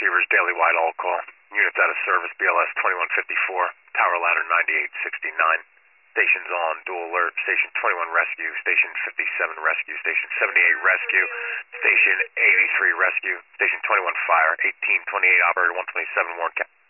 receivers, daily wide all call. Units out of service, BLS 2154, tower ladder 9869. Stations on, dual alert, station 21 rescue, station 57 rescue, station 78 rescue, station 83 rescue, station 21 fire, 1828 operator 127 Warren County.